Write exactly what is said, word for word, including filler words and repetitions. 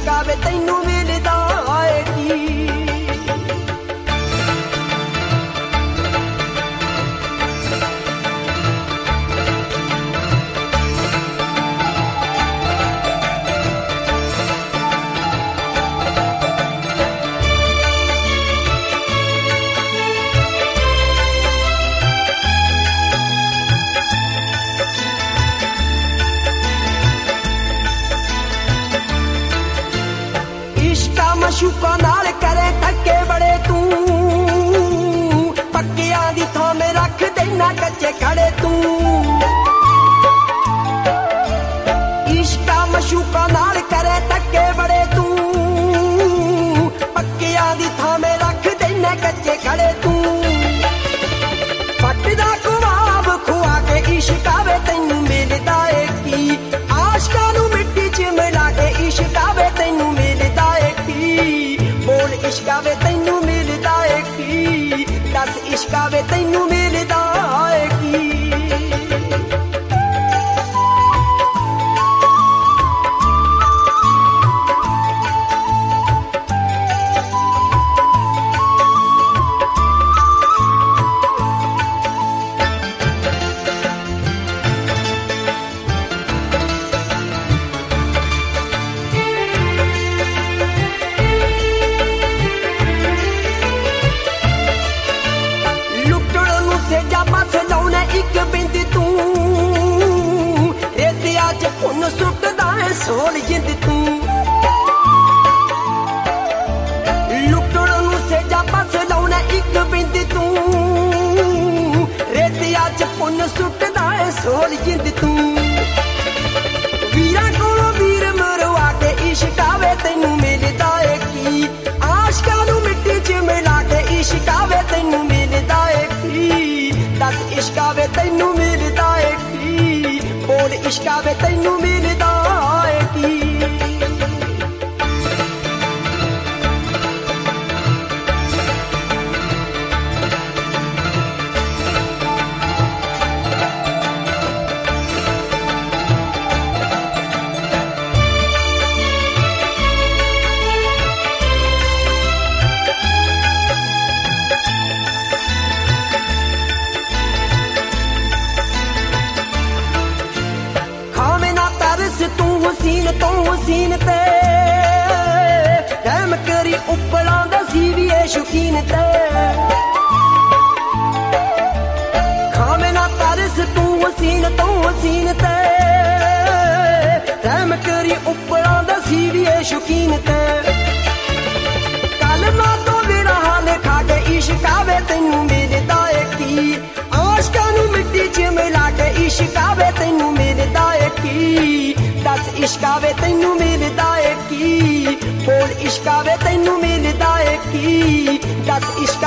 इश्का वे तैनू मिलदा है की मशूका नाल करे धक्के बड़े तू पक्कियां दी थां में रख देना कच्चे खड़े तू इश्का मशूका नाल करे धक्के बड़े तू पक्कियां दी थां में रख देना कच्चे खड़े तू पटदा खुआब खुआ के इश्का वे तैनू मिलदा है की आशकां नू मिट्टी च मिला के इश्का वे तैनू मिलदा है बोल इश्का वे तैनू मिलदा है की दस इश्का वे तैनू मिलदा है की एक बिंद तू रेतिया च पुन सुटदा है सोल जिंद तू लुटण नू सेजा पास लाउना एक बिंद तू रेतिया च पुन सुटदा है सोल जिंद तू वीरा कोलों वीर मरवा के इश्का वे तैनू मिलदा है की आशकां नू मिट्टी च मिला के इश्का वे तैनू मिलदा है की दस इश्का वे तैनू मिलदा है की बोल इश्का वे तैनू मिलदा है की हसीन तो हसीन ते रहम करी उपलां दा सीवीए शौकीन ते खावे ना तरस तू हसीन तो हसीन ते रहम करी उपलां दा सीवीए शौकीन ते कल ना तो मेरा हाल खा के इश्का वे तैनू मिलदा है की आशकां नू मिट्टी च मिला के इश्का वे तैनू मिलदा है की दस इश्का वे तैनू मिलदा है की बोल इश्का वे तैनू मिलदा है की दस इश्का